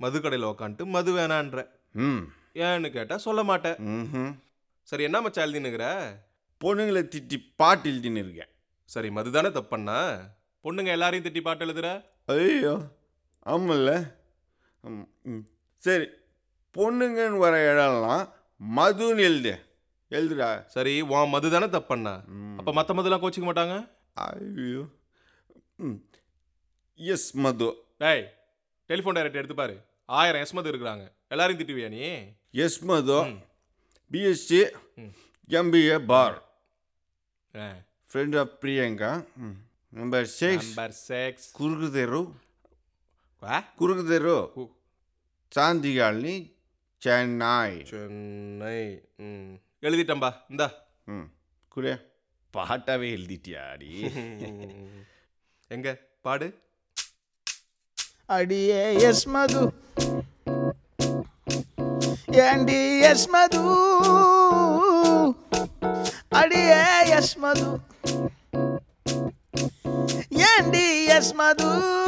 மது கடையில் உக்காந்துட்டு மது வேணான்ற. ஏன்னு கேட்டால் சொல்ல மாட்டேன். சரி, என்ன மச்சா எழுதினுங்கிற? பொண்ணுங்களை திட்டி பாட்டு எழுதின்னு இருக்கேன். சரி, மது தானே தப்புண்ணா? பொண்ணுங்க எல்லாரையும் திட்டி பாட்டு எழுதுற? ஐயோ ஆமல்ல. சரி, பொண்ணுங்கன்னு வர இடம்லாம் மதுன்னு எழுதுடா. சரி, உன் மது தானே தப்புண்ணா? அப்போ மற்ற மதுலாம் கோச்சிக்க மாட்டாங்க? ஐயோ எஸ் மது. டேய், டெலிஃபோன் டைரக்ட் எடுத்து பாரு. 1000 எஸ் மது இருக்கிறாங்க. எல்லாரையும் திட்டுவியா நீ? S Madhu, BSc, MBA bar, friend of Priyanka, number 6 குறுக்கு தெரு, சாந்தி காலனி, சென்னை. எழுதிட்டம்பா, இந்தா. குடியா பாட்டாவே எழுதிட்டியாடி. எங்க பாடு. அடியே எஸ் மது, ஏண்டி எஸ் மது, அடியே எஸ் மது, ஏண்டி எஸ் மது,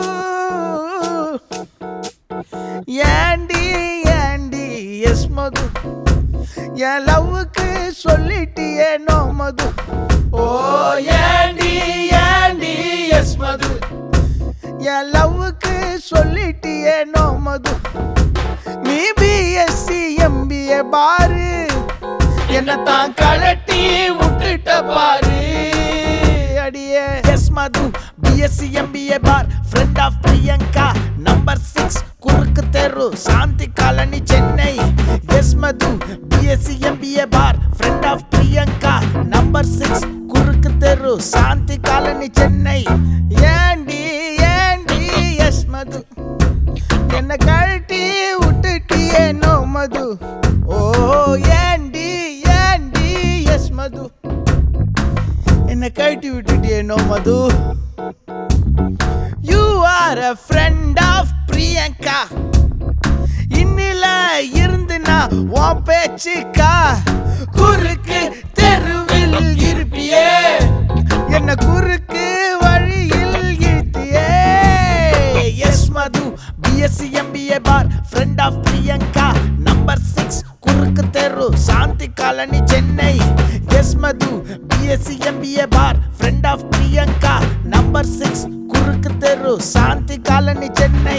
ஏண்டி ஏண்டி எஸ் மது, என் லவ்வுக்கு சொல்லிட்டியே நோ மது. ஓ ஏண்டி ஏண்டி எஸ் மது, என் லவ்வுக்கு சொல்லிட்டியே நோ மது. நீ பிஎஸ்சி எம்பிஏ பாரு, என்னத்தான் கலட்டி விட்டுட்ட பாரு. அடியே S Madhu, BSc MBA bar, friend of Priyanka, number 6 குறுக்கு தெரு, Shanti colony, Chennai. S Madhu, BSc MBA bar, friend of Priyanka, number 6 குறுக்கு தெரு, சாந்தி காலனி, சென்னை. ஏண்டி ஏண்டி எஸ் மது, என்ன கழட்டி விட்டுட்டியே நோ மது. ஓ ஏண்டி ஏண்டி எஸ் மது, என்ன கழட்டி விட்டுட்டியே no Madhu. You are a friend of Priyanka, இன்னில இருந்துனா உன் பேச்சுக்கா, குறுக்கு தெருவில் இருப்பியே, என்ன குறுக்கு வழியில் இழுத்தியே. S Madhu, BSc MBA bar, friend of Priyanka, number 6 குறுக்கு தெரு, Shanti colony, Chennai. S Madhu, BSc MBA bar, friend of Priyanka, number 6 குறுக்கு தெரு, சாந்தி காலனி, சென்னை.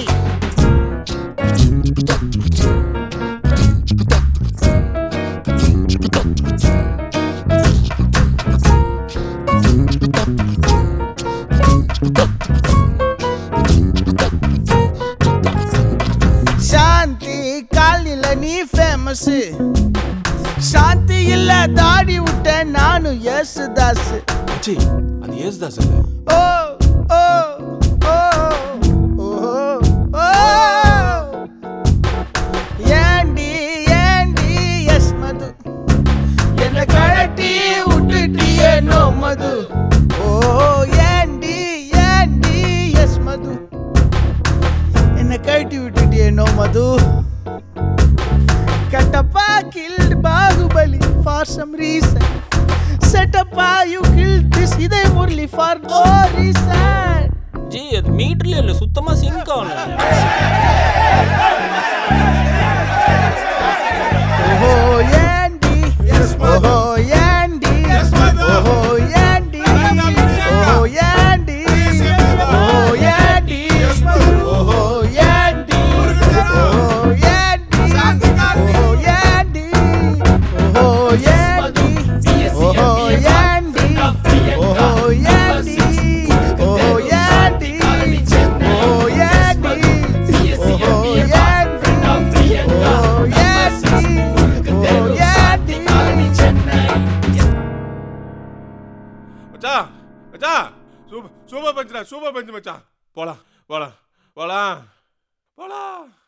சாந்தி காலில நீ ஃபேமஸ், சாந்தி இல்ல தாடி விட்ட நானும் யேசுதாஸ். அது யேசுதாஸ் இல்ல. ஓ ஓ ஓ ஓ, ஏண்டி ஏண்டி எஸ் மது, என்ன கழட்டி விட்டுட்டியே நோ மது. ஓ ஏண்டி ஏண்டி எஸ் மது, என்ன கழட்டி விட்டுட்டியே no Madhu. Katappa killed Bahubali for some reason. Setappa you killed this idai murli for no reason. ஜி அது மீட்டர்ல இல்ல, சுத்தமா சிங்க் ஆகல. ஓஹோ ஏண்டி, ஓஹோ ஏண்டி, ஓஹோ ஏண்டி, ஓஹோ ஏண்டி, ஓஹோ ஏண்டி, ஓஹோ ஏண்டி, ஓஹோ ஏண்டி, ஓஹோ ஏண்டி, ஓஹோ ஏண்டி, ஓஹோ ஏண்டி, ஓஹோ ஏண்டி, ஓஹோ ஏண்டி, ஓஹோ மச்சான் மச்சான், சூப்பர் பஞ்சுடா, சூப்பர் பஞ்சு மச்சான். போலாம் போலாம் போலாம் போலாம்.